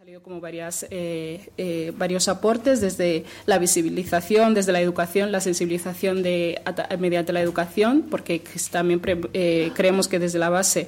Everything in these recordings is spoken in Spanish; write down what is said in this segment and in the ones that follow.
salido como varios aportes desde la visibilización, desde la educación, la sensibilización mediante la educación, porque también creemos que desde la base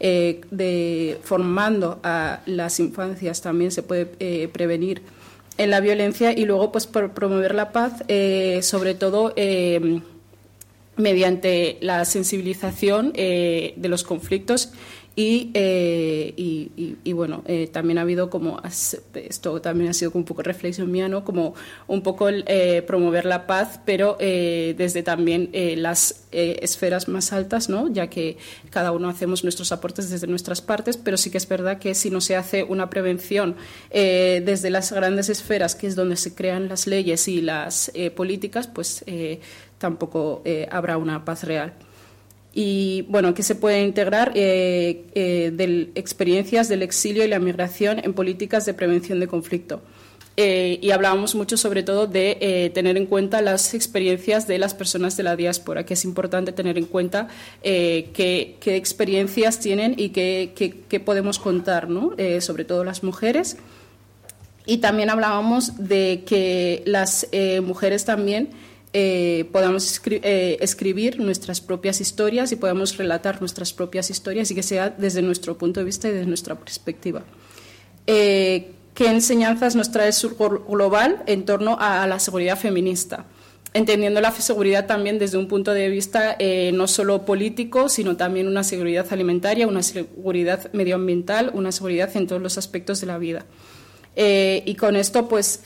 formando a las infancias también se puede prevenir en la violencia, y luego pues por promover la paz, sobre todo mediante la sensibilización de los conflictos. Y bueno, también ha habido como, esto también ha sido como un poco reflexión mía, ¿no? Como un poco promover la paz, pero desde también las esferas más altas, ¿no? Ya que cada uno hacemos nuestros aportes desde nuestras partes, pero sí que es verdad que si no se hace una prevención desde las grandes esferas, que es donde se crean las leyes y las políticas, pues tampoco habrá una paz real. Y bueno, que se puede integrar experiencias del exilio y la migración en políticas de prevención de conflicto. Y hablábamos mucho sobre todo de tener en cuenta las experiencias de las personas de la diáspora, que es importante tener en cuenta qué experiencias tienen y qué podemos contar, ¿no? Sobre todo las mujeres. Y también hablábamos de que las mujeres también podamos escribir nuestras propias historias y podamos relatar nuestras propias historias, y que sea desde nuestro punto de vista y desde nuestra perspectiva. ¿Qué enseñanzas nos trae el Sur Global en torno a la seguridad feminista? Entendiendo la seguridad también desde un punto de vista no solo político, sino también una seguridad alimentaria, una seguridad medioambiental, una seguridad en todos los aspectos de la vida. Y con esto, pues,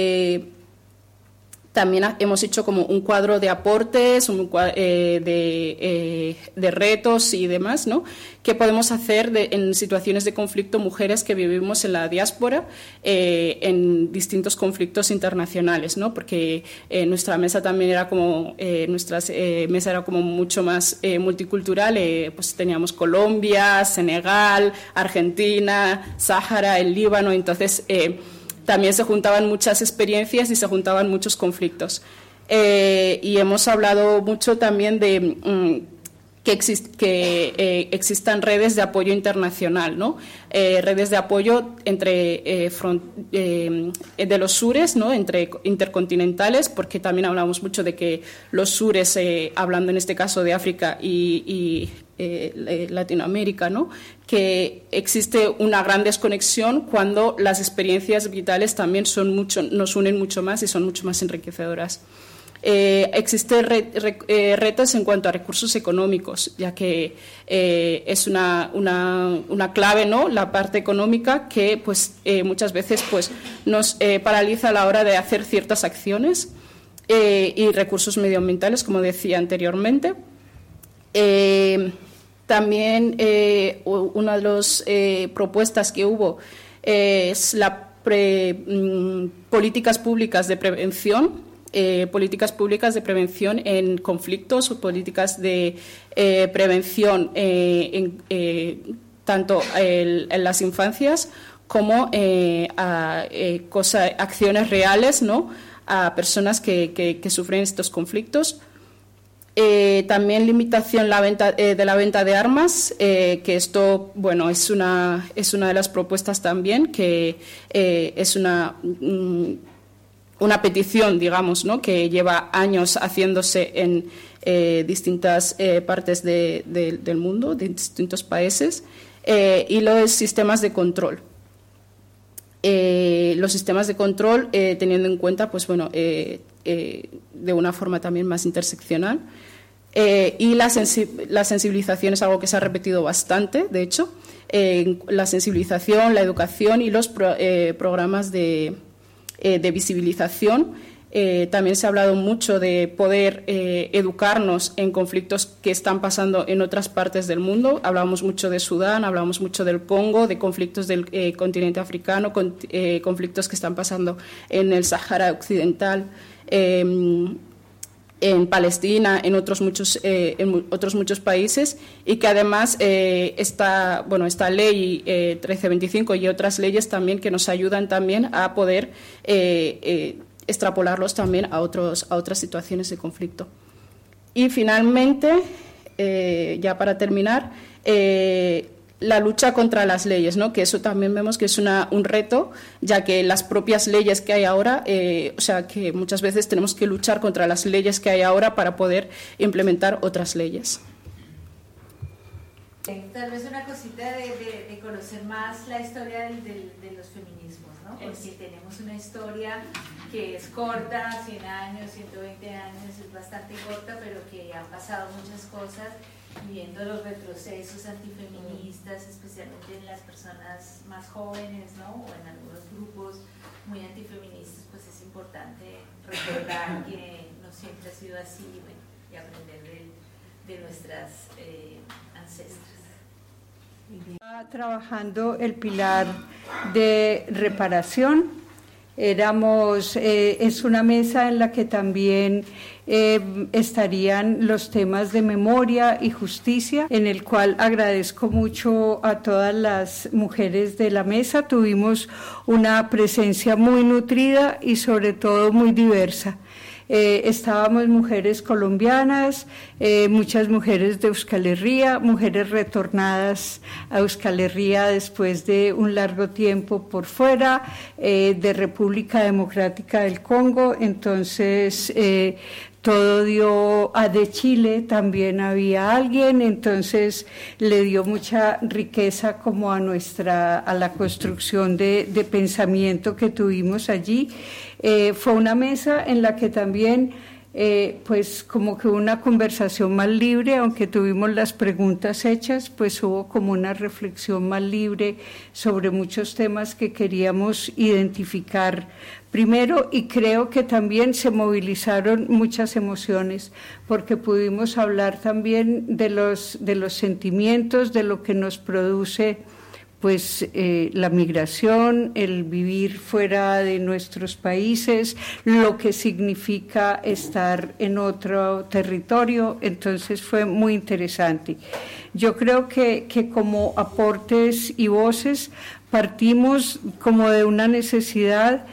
también hemos hecho como un cuadro de aportes, de retos y demás, ¿no? ¿Qué podemos hacer en situaciones de conflicto mujeres que vivimos en la diáspora en distintos conflictos internacionales, ¿no? Porque nuestra mesa también era como, mesa era como mucho más multicultural, pues teníamos Colombia, Senegal, Argentina, Sáhara, el Líbano, entonces también se juntaban muchas experiencias y se juntaban muchos conflictos. Y hemos hablado mucho también de que existan redes de apoyo internacional, ¿no? Redes de apoyo entre de los sures, ¿no? Entre intercontinentales, porque también hablamos mucho de que los sures, hablando en este caso de África y Latinoamérica, ¿no? Que existe una gran desconexión cuando las experiencias vitales también nos unen mucho más y son mucho más enriquecedoras. Existen retos en cuanto a recursos económicos, ya que es una clave, ¿no? La parte económica, que pues muchas veces pues nos paraliza a la hora de hacer ciertas acciones, y recursos medioambientales, como decía anteriormente. También una de las propuestas que hubo es políticas públicas de prevención. Políticas públicas de prevención en conflictos, o políticas de prevención tanto en las infancias como acciones reales, ¿no? A personas que sufren estos conflictos. También limitación de la venta de armas, que esto, bueno, es una de las propuestas también, que es una petición, digamos, ¿no? Que lleva años haciéndose en distintas partes del mundo, de distintos países, y los sistemas de control. Los sistemas de control, teniendo en cuenta, pues bueno, de una forma también más interseccional. Y la sensibilización es algo que se ha repetido bastante, de hecho, la sensibilización, la educación y los programas de visibilización. También se ha hablado mucho de poder educarnos en conflictos que están pasando en otras partes del mundo. Hablamos mucho de Sudán, hablamos mucho del Congo, de conflictos del continente africano, conflictos que están pasando en el Sáhara Occidental, en Palestina, en otros muchos países, y que además esta ley 1325 y otras leyes también que nos ayudan también a poder extrapolarlos también a otras situaciones de conflicto. Y finalmente, ya para terminar, la lucha contra las leyes, ¿no? Que eso también vemos que es un reto, ya que las propias leyes que hay ahora, o sea, que muchas veces tenemos que luchar contra las leyes que hay ahora para poder implementar otras leyes. Tal vez una cosita de conocer más la historia de los feminismos, ¿no? Porque tenemos una historia que es corta, 100 años, 120 años, es bastante corta, pero que han pasado muchas cosas. Viendo los retrocesos antifeministas, especialmente en las personas más jóvenes, ¿no? O en algunos grupos muy antifeministas, pues es importante recordar que no siempre ha sido así, bueno, y aprender de nuestras ancestras. Trabajando el pilar de reparación. Es una mesa en la que también estarían los temas de memoria y justicia, en el cual agradezco mucho a todas las mujeres de la mesa. Tuvimos una presencia muy nutrida y sobre todo muy diversa. Estábamos mujeres colombianas, muchas mujeres de Euskal Herria, mujeres retornadas a Euskal Herria después de un largo tiempo por fuera, de República Democrática del Congo. Entonces todo dio de Chile, también había alguien, entonces le dio mucha riqueza como a la construcción de pensamiento que tuvimos allí. Fue una mesa en la que también pues como que una conversación más libre, aunque tuvimos las preguntas hechas, pues hubo como una reflexión más libre sobre muchos temas que queríamos identificar primero, y creo que también se movilizaron muchas emociones, porque pudimos hablar también de los sentimientos, de lo que nos produce pues la migración, el vivir fuera de nuestros países, lo que significa estar en otro territorio. Entonces fue muy interesante. Yo creo que como aportes y voces partimos como de una necesidad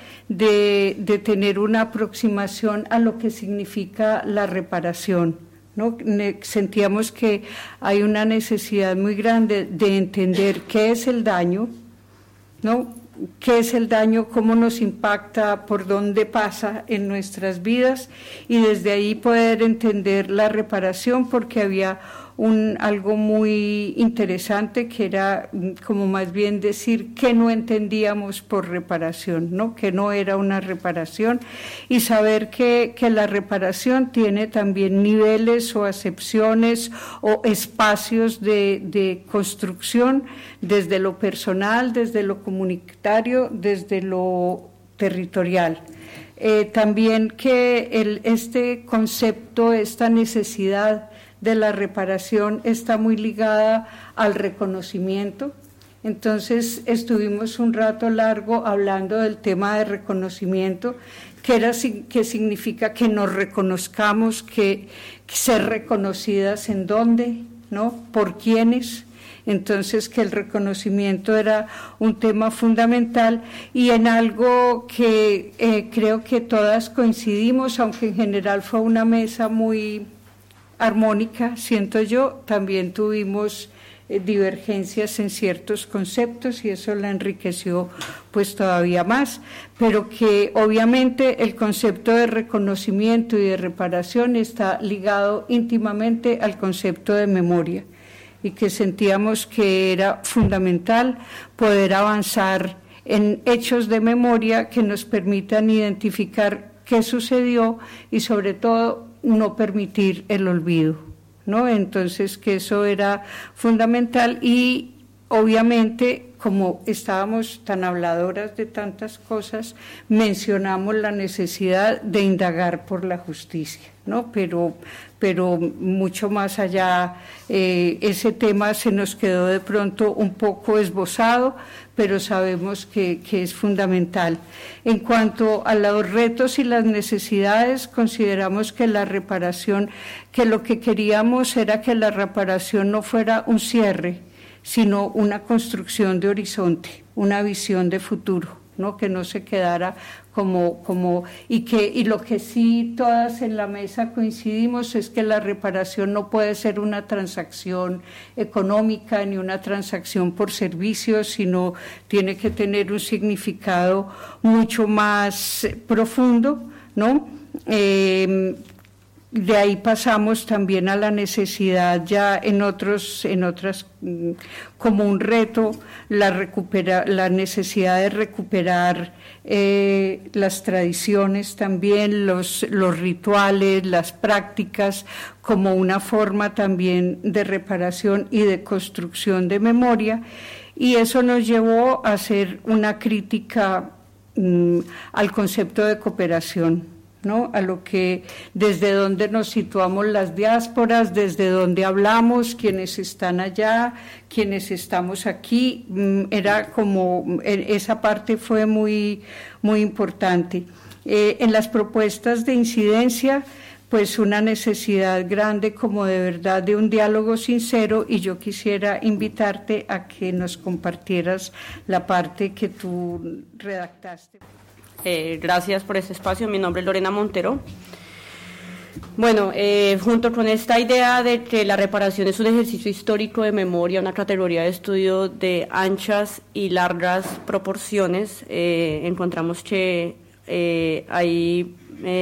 de tener una aproximación a lo que significa la reparación, ¿no? Sentíamos que hay una necesidad muy grande de entender qué es el daño, ¿no? ¿Qué es el daño? ¿Cómo nos impacta? ¿Por dónde pasa en nuestras vidas? Y desde ahí poder entender la reparación, porque había algo muy interesante que era como más bien decir que no entendíamos por reparación, ¿no? Que no era una reparación, y saber que la reparación tiene también niveles o acepciones o espacios de construcción, desde lo personal, desde lo comunitario, desde lo territorial. También que este concepto, esta necesidad de la reparación está muy ligada al reconocimiento. Entonces estuvimos un rato largo hablando del tema de reconocimiento, que significa que nos reconozcamos, que ser reconocidas en dónde, ¿no? Por quiénes. Entonces que el reconocimiento era un tema fundamental, y en algo que creo que todas coincidimos, aunque en general fue una mesa muy armónica, siento yo, también tuvimos divergencias en ciertos conceptos y eso la enriqueció pues todavía más, pero que obviamente el concepto de reconocimiento y de reparación está ligado íntimamente al concepto de memoria, y que sentíamos que era fundamental poder avanzar en hechos de memoria que nos permitan identificar qué sucedió y sobre todo no permitir el olvido, ¿no? Entonces que eso era fundamental, y obviamente como estábamos tan habladoras de tantas cosas, mencionamos la necesidad de indagar por la justicia, ¿no? Pero mucho más allá, ese tema se nos quedó de pronto un poco esbozado, pero sabemos que es fundamental. En cuanto a los retos y las necesidades, consideramos que la reparación, que lo que queríamos era que la reparación no fuera un cierre, sino una construcción de horizonte, una visión de futuro, ¿no? Que no se quedara y lo que sí todas en la mesa coincidimos es que la reparación no puede ser una transacción económica ni una transacción por servicios, sino tiene que tener un significado mucho más profundo, ¿no? De ahí pasamos también a la necesidad ya en otras como un reto la necesidad de recuperar las tradiciones también, los rituales, las prácticas como una forma también de reparación y de construcción de memoria, y eso nos llevó a hacer una crítica al concepto de cooperación, ¿no? A lo que, desde donde nos situamos las diásporas, desde donde hablamos, quienes están allá, quienes estamos aquí, era como, esa parte fue muy, muy importante. En las propuestas de incidencia, pues una necesidad grande como de verdad de un diálogo sincero, y yo quisiera invitarte a que nos compartieras la parte que tú redactaste. Gracias por este espacio. Mi nombre es Lorena Montero. Bueno, junto con esta idea de que la reparación es un ejercicio histórico de memoria, una categoría de estudio de anchas y largas proporciones, encontramos que ahí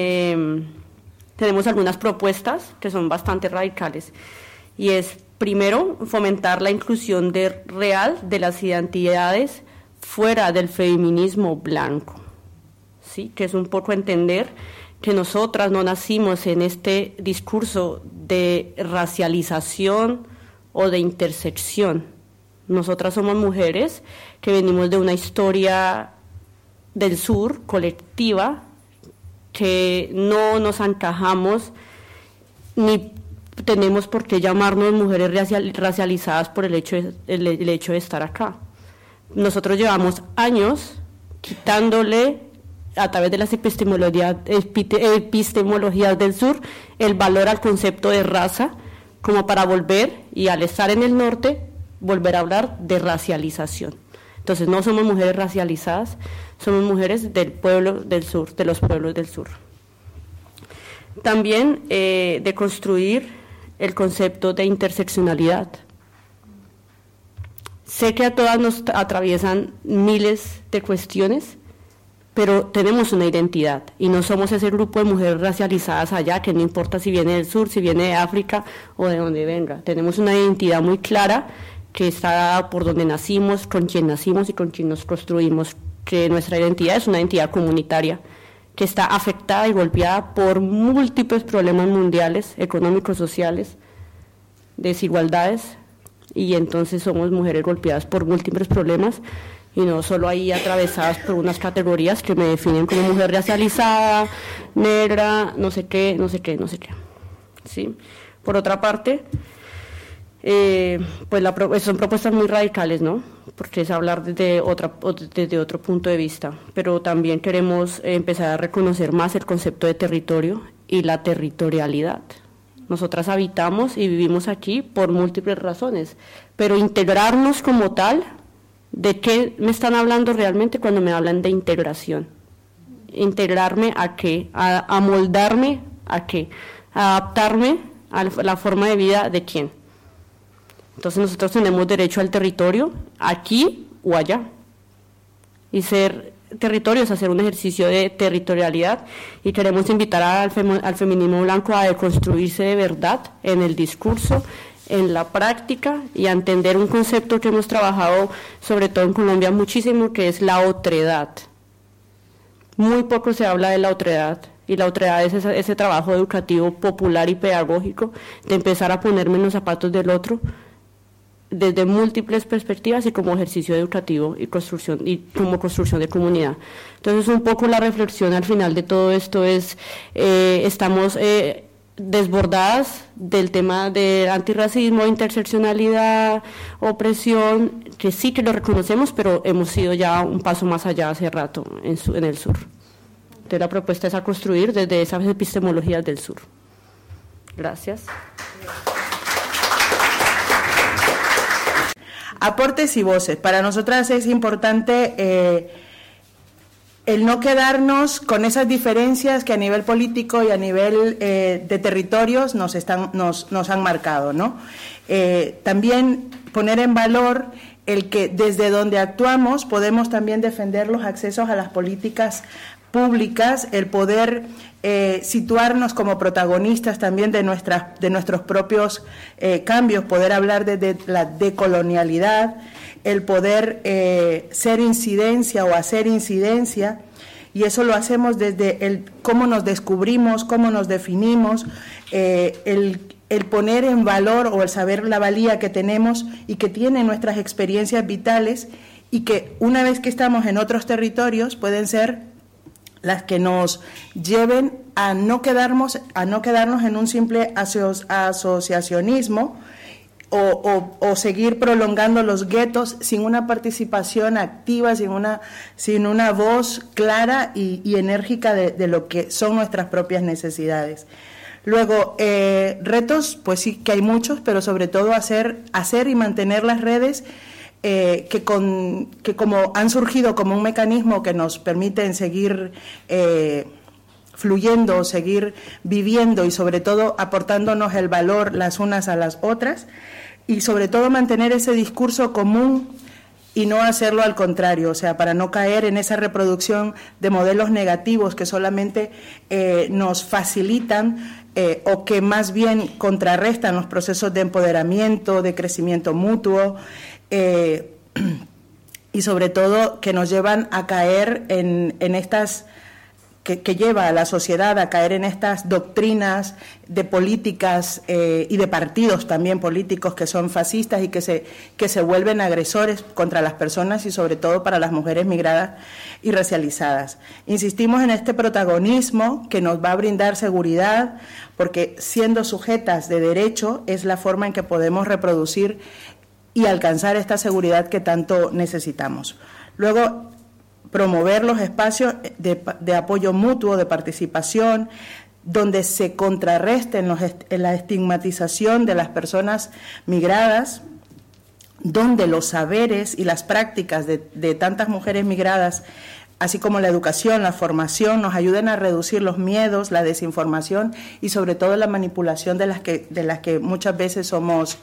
tenemos algunas propuestas que son bastante radicales, y es, primero, fomentar la inclusión real de las identidades fuera del feminismo blanco. ¿Sí? Que es un poco entender que nosotras no nacimos en este discurso de racialización o de intersección. Nosotras somos mujeres que venimos de una historia del sur colectiva, que no nos encajamos ni tenemos por qué llamarnos mujeres racializadas por el hecho de estar acá. Nosotros llevamos años quitándole, a través de las epistemologías del sur, el valor al concepto de raza, como para volver, y al estar en el norte, volver a hablar de racialización. Entonces no somos mujeres racializadas, somos mujeres del pueblo del sur, de los pueblos del sur. También de construir el concepto de interseccionalidad. Sé que a todas nos atraviesan miles de cuestiones, pero tenemos una identidad y no somos ese grupo de mujeres racializadas allá, que no importa si viene del sur, si viene de África o de donde venga. Tenemos una identidad muy clara que está dada por donde nacimos, con quien nacimos y con quien nos construimos, que nuestra identidad es una identidad comunitaria que está afectada y golpeada por múltiples problemas mundiales, económicos, sociales, desigualdades, y entonces somos mujeres golpeadas por múltiples problemas, y no solo ahí atravesadas por unas categorías que me definen como mujer racializada, negra, no sé qué. ¿Sí? Por otra parte, pues son propuestas muy radicales, ¿no? Porque es hablar desde otro punto de vista, pero también queremos empezar a reconocer más el concepto de territorio y la territorialidad. Nosotras habitamos y vivimos aquí por múltiples razones, pero integrarnos como tal, ¿de qué me están hablando realmente cuando me hablan de integración? ¿Integrarme a qué? ¿A moldarme a qué? ¿A adaptarme a la forma de vida de quién? Entonces nosotros tenemos derecho al territorio, aquí o allá. Y ser territorio es hacer un ejercicio de territorialidad, y queremos invitar al feminismo blanco a deconstruirse de verdad en el discurso, en la práctica, y a entender un concepto que hemos trabajado sobre todo en Colombia muchísimo, que es la otredad. Muy poco se habla de la otredad, y la otredad es ese trabajo educativo popular y pedagógico de empezar a ponerme en los zapatos del otro desde múltiples perspectivas y como ejercicio educativo y como construcción de comunidad. Entonces, un poco la reflexión al final de todo esto es, estamos desbordadas del tema de antirracismo, interseccionalidad, opresión, que sí que lo reconocemos, pero hemos ido ya un paso más allá hace rato en el sur. Entonces, la propuesta es a construir desde esas epistemologías del sur. Gracias. Aportes y voces. Para nosotras es importante el no quedarnos con esas diferencias que a nivel político y a nivel de territorios nos han marcado, ¿no? También poner en valor el que desde donde actuamos podemos también defender los accesos a las políticas públicas, el poder situarnos como protagonistas también de nuestros propios cambios, poder hablar de la decolonialidad, el poder ser incidencia o hacer incidencia, y eso lo hacemos desde cómo nos descubrimos, cómo nos definimos, el poner en valor o el saber la valía que tenemos y que tienen nuestras experiencias vitales, y que una vez que estamos en otros territorios pueden ser las que nos lleven a no quedarnos en un simple asociacionismo o seguir prolongando los guetos sin una participación activa, sin una voz clara y enérgica de lo que son nuestras propias necesidades. Luego, retos, pues sí que hay muchos, pero sobre todo hacer y mantener las redes que como han surgido como un mecanismo que nos permiten seguir fluyendo, seguir viviendo y sobre todo aportándonos el valor las unas a las otras, y sobre todo mantener ese discurso común y no hacerlo al contrario, o sea, para no caer en esa reproducción de modelos negativos que solamente nos facilitan o que más bien contrarrestan los procesos de empoderamiento, de crecimiento mutuo, y sobre todo que nos llevan a caer en estas, que lleva a la sociedad a caer en estas doctrinas de políticas y de partidos también políticos que son fascistas y que se vuelven agresores contra las personas y sobre todo para las mujeres migradas y racializadas. Insistimos en este protagonismo que nos va a brindar seguridad, porque siendo sujetas de derecho es la forma en que podemos reproducir y alcanzar esta seguridad que tanto necesitamos. Luego, promover los espacios de apoyo mutuo, de participación, donde se contrarresten la estigmatización de las personas migradas, donde los saberes y las prácticas de tantas mujeres migradas, así como la educación, la formación, nos ayuden a reducir los miedos, la desinformación y sobre todo la manipulación de las que muchas veces somos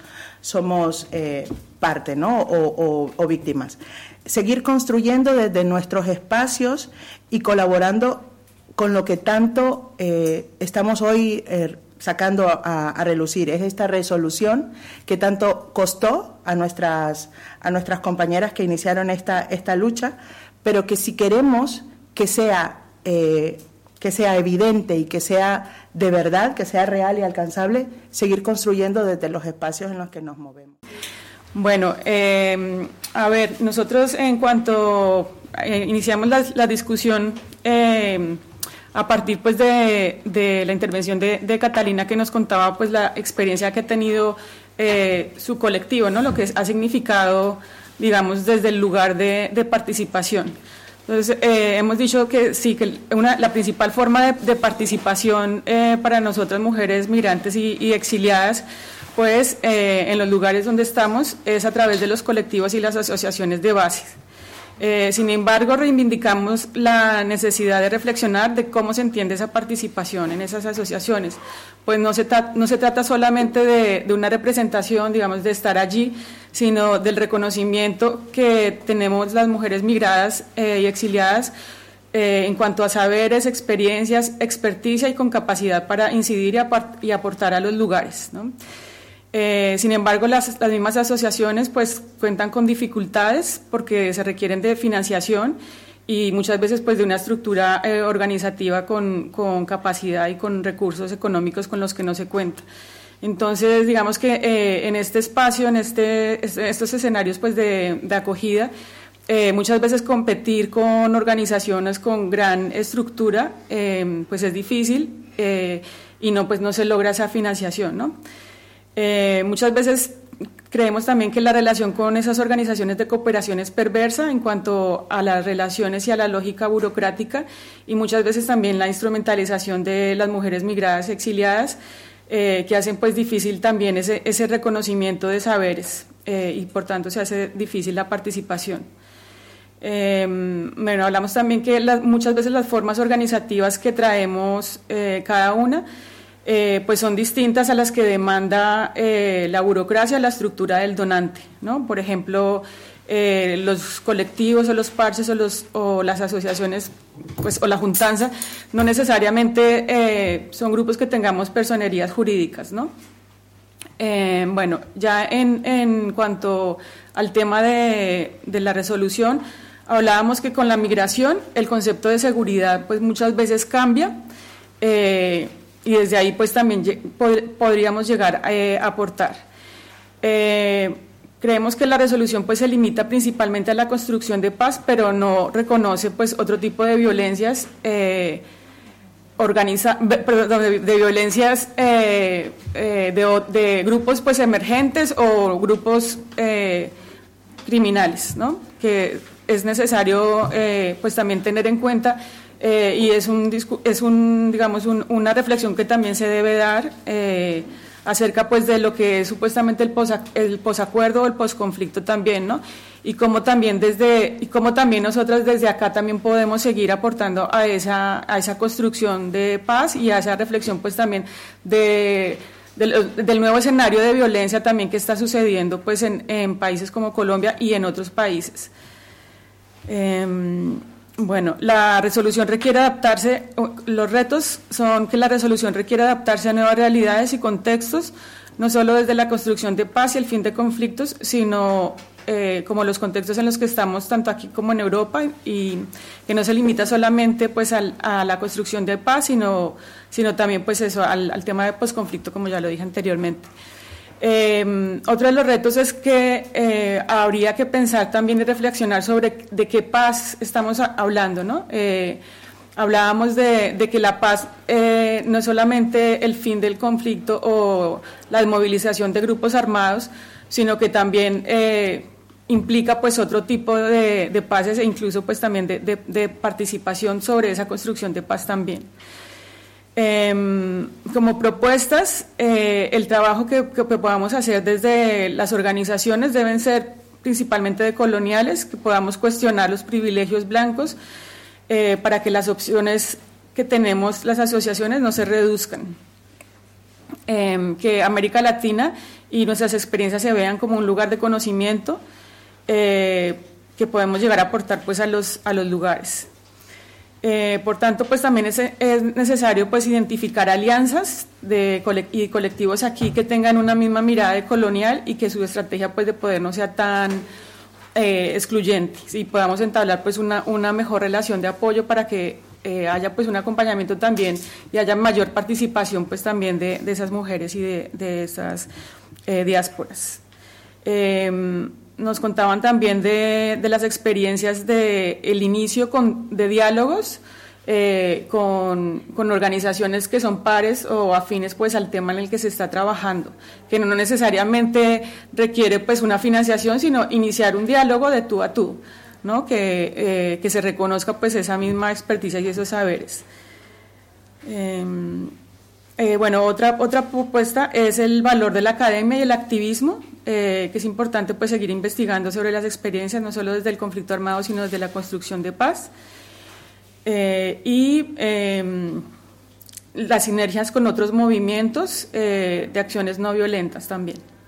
parte, ¿no? o víctimas. Seguir construyendo desde nuestros espacios y colaborando con lo que tanto estamos hoy sacando a relucir. Es esta resolución que tanto costó a nuestras compañeras que iniciaron esta lucha, pero que si queremos que sea evidente y que sea de verdad, que sea real y alcanzable, seguir construyendo desde los espacios en los que nos movemos. Bueno, a ver, nosotros en cuanto iniciamos la discusión a partir pues de la intervención de Catalina, que nos contaba pues la experiencia que ha tenido su colectivo, ¿no? Lo que ha significado, digamos, desde el lugar de participación. Entonces, hemos dicho que sí, que la principal forma de participación para nosotras mujeres migrantes y exiliadas, pues en los lugares donde estamos, es a través de los colectivos y las asociaciones de bases. Sin embargo, reivindicamos la necesidad de reflexionar de cómo se entiende esa participación en esas asociaciones. Pues no se trata solamente de una representación, digamos, de estar allí, sino del reconocimiento que tenemos las mujeres migradas y exiliadas en cuanto a saberes, experiencias, experticia y con capacidad para incidir y aportar a los lugares, ¿no? Sin embargo, las mismas asociaciones pues cuentan con dificultades porque se requieren de financiación y muchas veces pues de una estructura organizativa con capacidad y con recursos económicos con los que no se cuenta. Entonces, digamos que en este espacio, en estos escenarios pues de acogida, muchas veces competir con organizaciones con gran estructura pues es difícil y no se logra esa financiación, ¿no? Muchas veces creemos también que la relación con esas organizaciones de cooperación es perversa en cuanto a las relaciones y a la lógica burocrática, y muchas veces también la instrumentalización de las mujeres migradas y exiliadas que hacen pues difícil también ese reconocimiento de saberes y por tanto se hace difícil la participación. Bueno, hablamos también que muchas veces las formas organizativas que traemos cada una pues son distintas a las que demanda la burocracia, la estructura del donante, ¿no? Por ejemplo, los colectivos o los parches o las asociaciones pues, o la juntanza no necesariamente son grupos que tengamos personerías jurídicas, ¿no? Bueno, ya en cuanto al tema de la resolución, hablábamos que con la migración el concepto de seguridad pues muchas veces cambia y desde ahí pues también podríamos llegar a aportar. Creemos que la resolución pues se limita principalmente a la construcción de paz, pero no reconoce pues otro tipo de violencias de violencias de grupos pues emergentes o grupos criminales, ¿no? Que es necesario pues también tener en cuenta y es digamos una reflexión que también se debe dar acerca pues de lo que es supuestamente el posacuerdo o el posconflicto también, ¿no? Y cómo también nosotras desde acá también podemos seguir aportando a esa construcción de paz y a esa reflexión pues también del nuevo escenario de violencia también que está sucediendo pues en países como Colombia y en otros países. Bueno, la resolución requiere adaptarse, los retos son que la resolución requiere adaptarse a nuevas realidades y contextos, no solo desde la construcción de paz y el fin de conflictos, sino como los contextos en los que estamos tanto aquí como en Europa, y que no se limita solamente pues a la construcción de paz, sino también pues eso al tema de posconflicto, como ya lo dije anteriormente. Otro de los retos es que habría que pensar también y reflexionar sobre de qué paz estamos hablando, ¿no? Hablábamos de que la paz no es solamente el fin del conflicto o la desmovilización de grupos armados, sino que también implica pues otro tipo de paces e incluso pues también de participación sobre esa construcción de paz también. Como propuestas, el trabajo que podamos hacer desde las organizaciones deben ser principalmente decoloniales, que podamos cuestionar los privilegios blancos para que las opciones que tenemos las asociaciones no se reduzcan, que América Latina y nuestras experiencias se vean como un lugar de conocimiento que podemos llegar a aportar pues a los lugares. Por tanto, pues también es necesario pues identificar alianzas y colectivos aquí que tengan una misma mirada decolonial y que su estrategia pues de poder no sea tan excluyente, y podamos entablar pues una mejor relación de apoyo para que haya pues un acompañamiento también y haya mayor participación pues también de esas mujeres y de esas diásporas. Nos contaban también de las experiencias del inicio de diálogos con organizaciones que son pares o afines pues al tema en el que se está trabajando, que no necesariamente requiere pues una financiación, sino iniciar un diálogo de tú a tú, ¿no? Que se reconozca pues esa misma experticia y esos saberes. Bueno, otra propuesta es el valor de la academia y el activismo, que es importante pues seguir investigando sobre las experiencias, no solo desde el conflicto armado, sino desde la construcción de paz, y las sinergias con otros movimientos de acciones no violentas también.